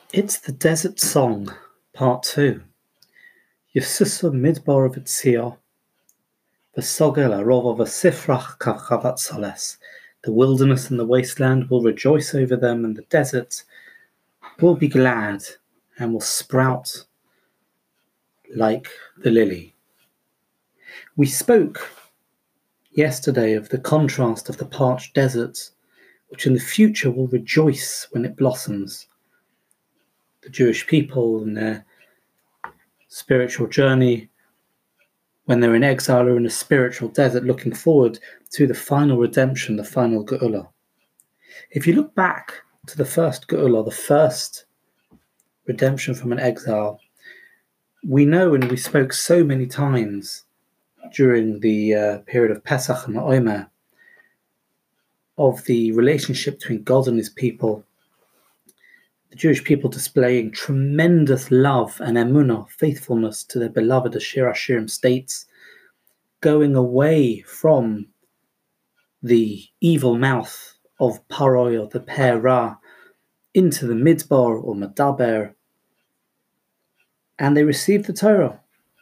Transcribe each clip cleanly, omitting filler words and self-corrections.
It's the Desert Song, Part 2. Yisusa Midbar of Itzio, V'sogel arov of Sifrach kachavat soles. The wilderness and the wasteland will rejoice over them, and the desert will be glad and will sprout like the lily. We spoke yesterday of the contrast of the parched desert, which in the future will rejoice when it blossoms. The Jewish people and their spiritual journey, when they're in exile or in a spiritual desert, looking forward to the final redemption, the final Geula. If you look back to the first Geula, the first redemption from an exile, we know, and we spoke so many times during the period of Pesach and Omer, of the relationship between God and his people, the Jewish people displaying tremendous love and emunah, faithfulness to their beloved, as Shir Hashirim states, going away from the evil mouth of Paroi or the Per Ra into the Midbar or Medaber, and they received the Torah.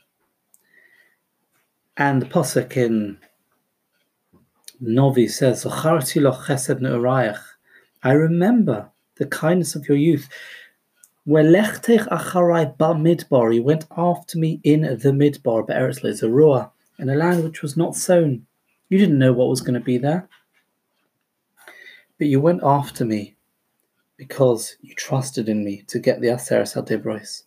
And the Pasuk in Novi says, Zocharti lo chesed ne'orayach, I remember the kindness of your youth. Welechtech acharai ba midbar, you went after me in the midbar, be'eretz le'zerua, in a land which was not sown. You didn't know what was going to be there, but you went after me because you trusted in me to get the Aseres HaDibros.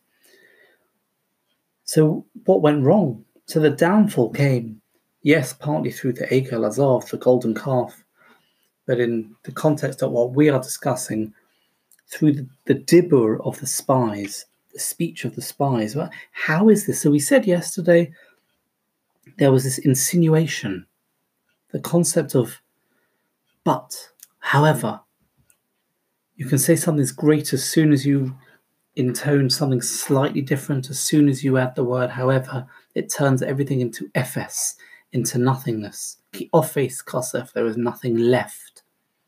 So what went wrong? So the downfall came, yes, partly through the Egel Azav, the golden calf, but in the context of what we are discussing, through the dibur of the spies, the speech of the spies. Well, how is this? So we said yesterday there was this insinuation, the concept of but, however. You can say something's great as soon as you intone something slightly different. As soon as you add the word however, it turns everything into ephes, into nothingness. Ki ofes kosef, there is nothing left.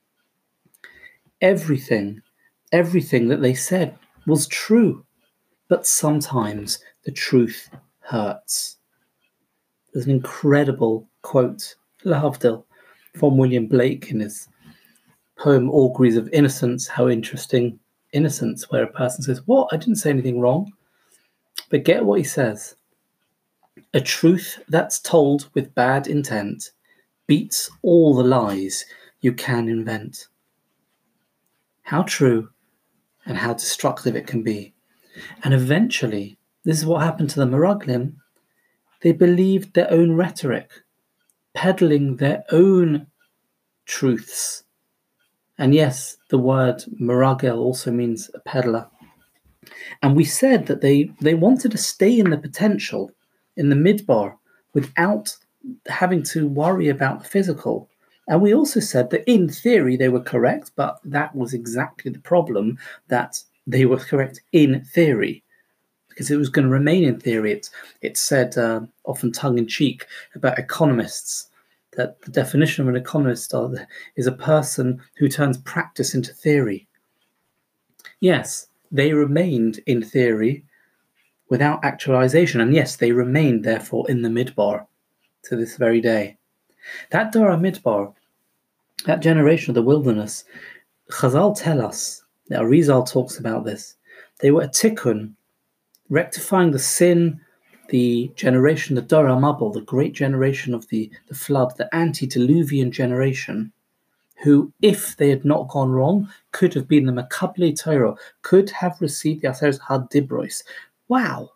Everything that they said was true, but sometimes the truth hurts. There's an incredible quote, Lahavdil, from William Blake in his poem Auguries of Innocence. How interesting innocence, where a person says, what? I didn't say anything wrong. But get what he says. A truth that's told with bad intent beats all the lies you can invent. How true and how destructive it can be. And eventually, this is what happened to the Meraglim. They believed their own rhetoric, peddling their own truths. And yes, the word Meragel also means a peddler. And we said that they wanted to stay in the potential, in the midbar, without having to worry about the physical. And we also said that in theory they were correct, but that was exactly the problem, that they were correct in theory, because it was going to remain in theory. It's said, often tongue-in-cheek, about economists, that the definition of an economist is a person who turns practice into theory. Yes, they remained in theory without actualization, and yes, they remained therefore in the midbar to this very day. That Dora Midbar, that generation of the wilderness, Chazal tell us, now Arizal talks about this, they were a tikkun, rectifying the sin, the generation, the Dora Mabul, the great generation of the flood, the antediluvian generation, who, if they had not gone wrong, could have been the Makabli Torah, could have received the Aseres HaDibros. Wow.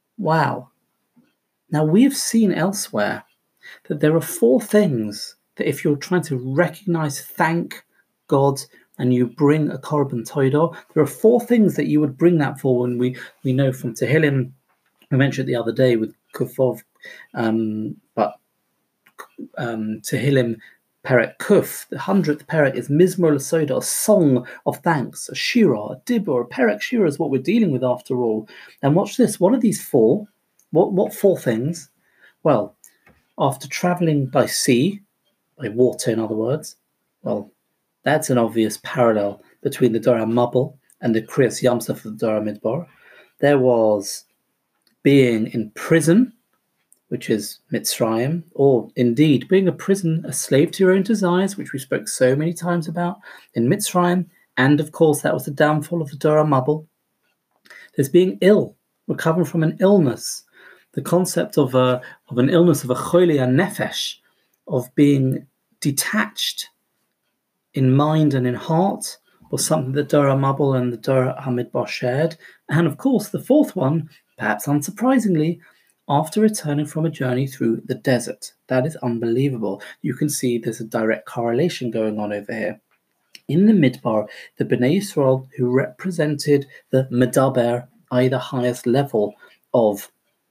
Now, we have seen elsewhere that there are 4 things that if you're trying to recognize, thank God, and you bring a Korban Todah, there are 4 things that you would bring that for. When we know from Tehillim, we mentioned the other day with Kufov, but Tehillim Perek Kuf, the 100th Perek, is Mizmor L'Soda, a song of thanks, a Shira, a Dibur, a Perek Shira is what we're dealing with after all. And watch this, what are these 4? What 4 things? Well, after travelling by sea, by water in other words, well, that's an obvious parallel between the Dora Mabul and the Kriyas Yamsuf of the Dora Midbar. There was being in prison, which is Mitzrayim, or indeed being a slave to your own desires, which we spoke so many times about in Mitzrayim, and of course that was the downfall of the Dora Mabul. There's being ill, recovering from an illness, the concept of an illness of a choli nefesh, of being detached in mind and in heart, was something that Dora Mabul and the Dora Hamidbar shared. And of course, the fourth one, perhaps unsurprisingly, after returning from a journey through the desert. That is unbelievable. You can see there's a direct correlation going on over here. In the Midbar, the Bnei Yisrael, who represented the Medaber, i.e. the highest level of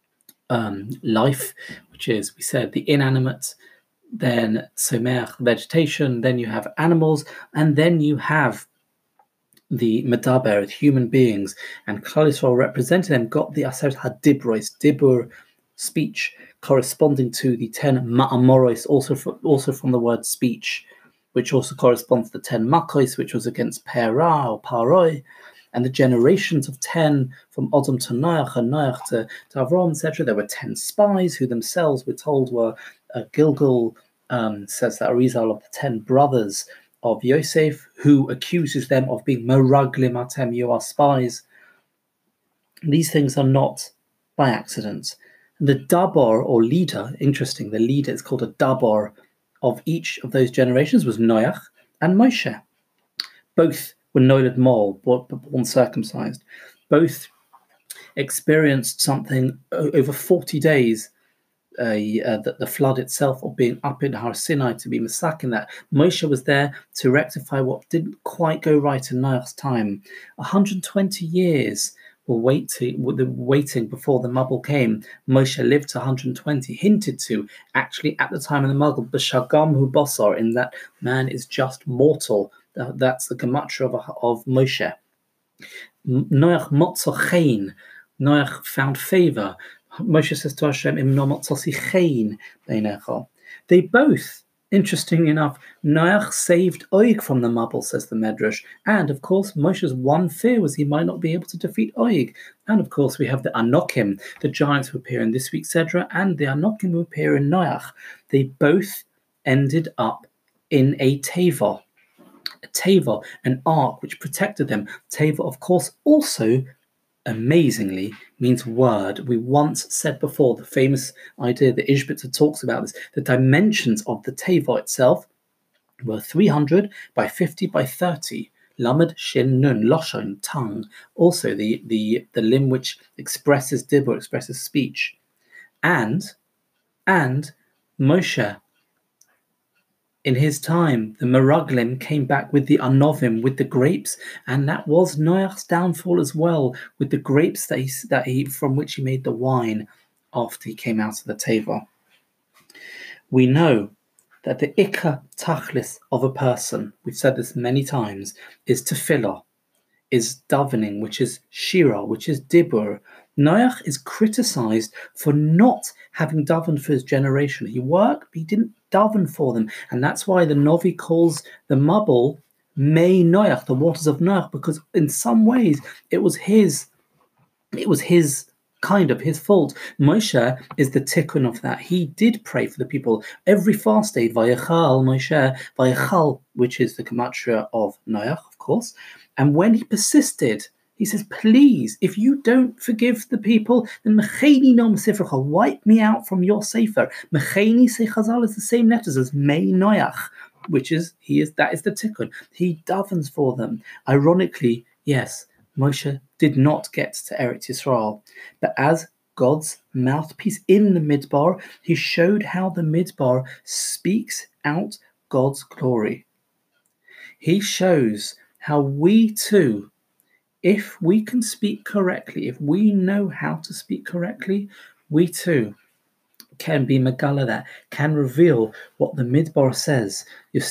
life, which is, we said, the inanimate, then Somer, vegetation, then you have animals, and then you have the Medaber, human beings, and Klal Yisrael representing them got the Aseret HaDibros, Dibur, speech, corresponding to the 10 Ma'amoros, also from the word speech, which also corresponds to the 10 Makos, which was against Perah or Paroi, and the generations of 10 from Odom to Noach and Noach to Avram, etc. There were 10 spies who themselves we're told were Gilgal says that Arizal of the 10 brothers of Yosef, who accuses them of being Meraglim Atem, you are spies. These things are not by accident. The Dabor, or leader, interesting, the leader is called a Dabor of each of those generations was Noach and Moshe. Both were Nolad Mol, born circumcised. Both experienced something over 40 days, the flood itself, or being up in Har Sinai to be massacred. That Moshe was there to rectify what didn't quite go right in Noach's time. 120 years were waiting before the Mabul came. Moshe lived to 120, hinted to, actually, at the time of the Mabul, B'shagam hu basar, in that man is just mortal. That's the gematria of Moshe. Noach motzo chein. Noach found favor. Moshe says to Hashem, Im no motzosi chein beinecha. They both, interestingly enough, Noach saved Oig from the Mabul, says the Medrash. And of course, Moshe's one fear was he might not be able to defeat Oig. And of course, we have the Anokim, the giants who appear in this week's Sedra, and the Anokim who appear in Noach. They both ended up in a Teva, an ark which protected them. Teva, of course, also amazingly means word. We once said before the famous idea that Ishbitzer talks about this, the dimensions of the Teva itself were 300 by 50 by 30. Lamed, Shin, Nun, Loshon, tongue. Also the limb which expresses dibur, expresses speech. And Moshe, in his time, the Meraglim came back with the Anovim, with the grapes, and that was Noach's downfall as well, with the grapes that he from which he made the wine after he came out of the Teva. We know that the Ikka Tachlis of a person, we've said this many times, is tefillah, is davening, which is shira, which is dibur. Noach is criticized for not having davened for his generation. He worked, but he didn't daven for them. And that's why the Novi calls the Mabul Mei Noach, the waters of Noach, because in some ways it was his fault. Moshe is the tikkun of that. He did pray for the people. Every fast day, Vayachal Moshe, Vayachal, which is the gematria of Noach, of course. And when he persisted, he says, please, if you don't forgive the people, then Mecheni no Mesifracha, wipe me out from your sefer. Mecheni, say Chazal, is the same letters as Mei Noach, that is the tikkun. He davens for them. Ironically, yes, Moshe did not get to Eretz Yisrael, but as God's mouthpiece in the Midbar, he showed how the Midbar speaks out God's glory. He shows how we too, if we can speak correctly, if we know how to speak correctly, we too can be Megala, that can reveal what the Midbar says.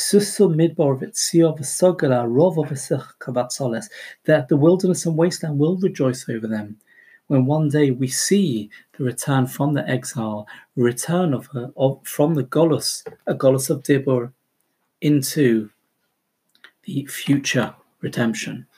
That the wilderness and wasteland will rejoice over them. When one day we see the return from the exile, return from the Golus, a Golus of Dibur, into the future redemption.